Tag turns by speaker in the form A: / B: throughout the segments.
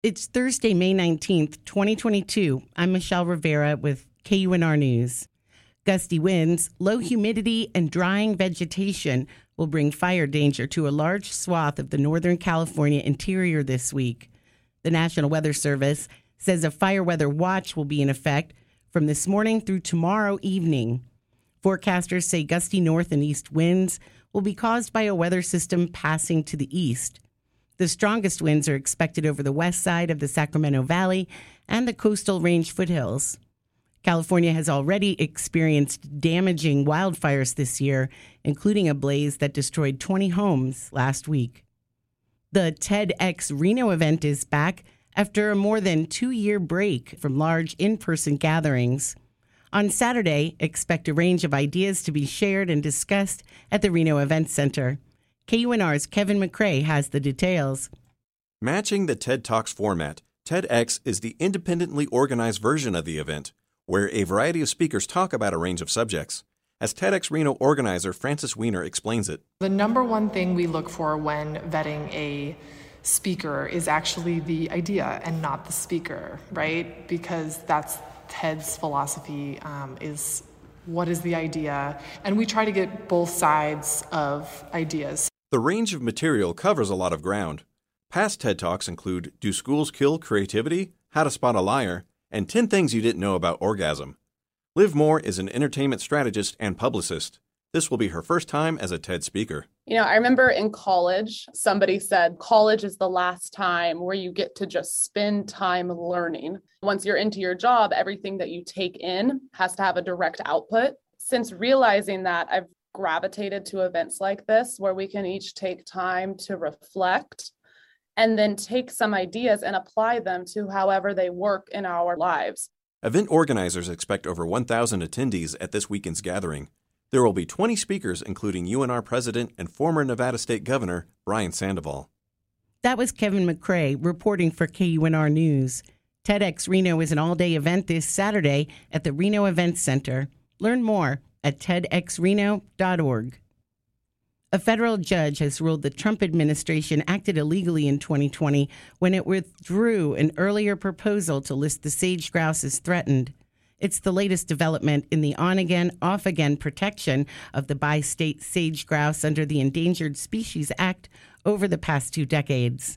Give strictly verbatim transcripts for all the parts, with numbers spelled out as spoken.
A: It's Thursday, May nineteenth, twenty twenty-two. I'm Michelle Rivera with K U N R News. Gusty winds, low humidity, and drying vegetation will bring fire danger to a large swath of the Northern California interior this week. The National Weather Service says a fire weather watch will be in effect from this morning through tomorrow evening. Forecasters say gusty north and east winds will be caused by a weather system passing to the east. The strongest winds are expected over the west side of the Sacramento Valley and the coastal range foothills. California has already experienced damaging wildfires this year, including a blaze that destroyed twenty homes last week. The TEDx Reno event is back after a more than two-year break from large in-person gatherings. On Saturday, expect a range of ideas to be shared and discussed at the Reno Event Center. K U N R's Kevin McCrae has the details.
B: Matching the TED Talks format, TEDx is the independently organized version of the event, where a variety of speakers talk about a range of subjects. As TEDx Reno organizer Frances Weiner explains it.
C: The number one thing we look for when vetting a speaker is actually the idea and not the speaker, right? Because that's TED's philosophy, um, is what is the idea? And we try to get both sides of ideas.
B: The range of material covers a lot of ground. Past TED Talks include Do Schools Kill Creativity? How to Spot a Liar? And ten Things You Didn't Know About Orgasm. Liv Moore is an entertainment strategist and publicist. This will be her first time as a TED speaker.
D: You know, I remember in college, somebody said college is the last time where you get to just spend time learning. Once you're into your job, everything that you take in has to have a direct output. Since realizing that, I've gravitated to events like this where we can each take time to reflect and then take some ideas and apply them to however they work in our lives.
B: Event organizers expect over one thousand attendees at this weekend's gathering. There will be twenty speakers, including U N R President and former Nevada State Governor Brian Sandoval.
A: That was Kevin McCrae reporting for K U N R News. TEDx Reno is an all-day event this Saturday at the Reno Event Center. Learn more at ted x reno dot org. A federal judge has ruled the Trump administration acted illegally in twenty twenty when it withdrew an earlier proposal to list the sage grouse as threatened. It's the latest development in the on-again, off-again protection of the bi-state sage grouse under the Endangered Species Act over the past two decades.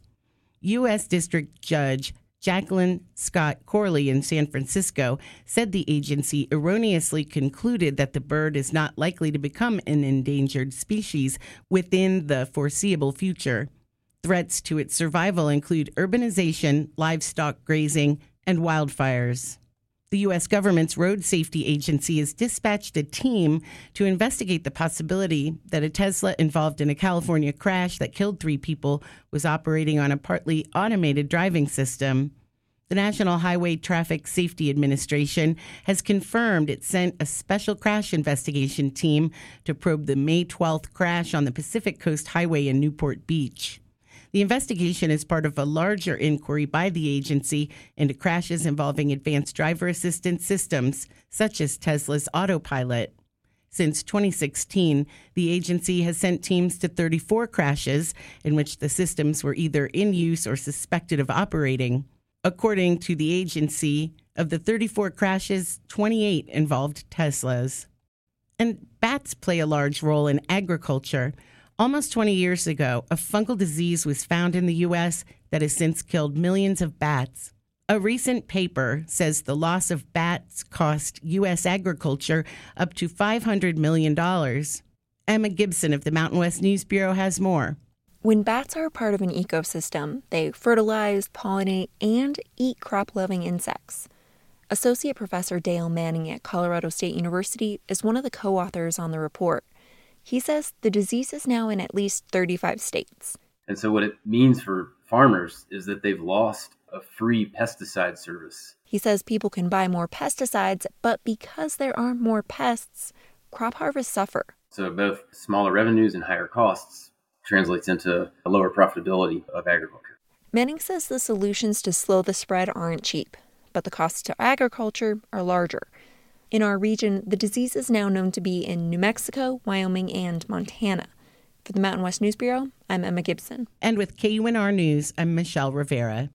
A: U S. District Judge Jacqueline Scott Corley in San Francisco said the agency erroneously concluded that the bird is not likely to become an endangered species within the foreseeable future. Threats to its survival include urbanization, livestock grazing, and wildfires. The U S government's road safety agency has dispatched a team to investigate the possibility that a Tesla involved in a California crash that killed three people was operating on a partly automated driving system. The National Highway Traffic Safety Administration has confirmed it sent a special crash investigation team to probe the May twelfth crash on the Pacific Coast Highway in Newport Beach. The investigation is part of a larger inquiry by the agency into crashes involving advanced driver assistance systems, such as Tesla's Autopilot. Since twenty sixteen, the agency has sent teams to thirty-four crashes in which the systems were either in use or suspected of operating. According to the agency, of the thirty-four crashes, twenty-eight involved Teslas. And bats play a large role in agriculture. Almost twenty years ago, a fungal disease was found in the U S that has since killed millions of bats. A recent paper says the loss of bats cost U S agriculture up to five hundred million dollars. Emma Gibson of the Mountain West News Bureau has more.
E: When bats are part of an ecosystem, they fertilize, pollinate, and eat crop-loving insects. Associate Professor Dale Manning at Colorado State University is one of the co-authors on the report. He says the disease is now in at least thirty-five states.
F: And so what it means for farmers is that they've lost a free pesticide service.
E: He says people can buy more pesticides, but because there are more pests, crop harvests suffer.
F: So both smaller revenues and higher costs translates into a lower profitability of agriculture.
E: Manning says the solutions to slow the spread aren't cheap, but the costs to agriculture are larger. In our region, the disease is now known to be in New Mexico, Wyoming, and Montana. For the Mountain West News Bureau, I'm Emma Gibson.
A: And with K U N R News, I'm Michelle Rivera.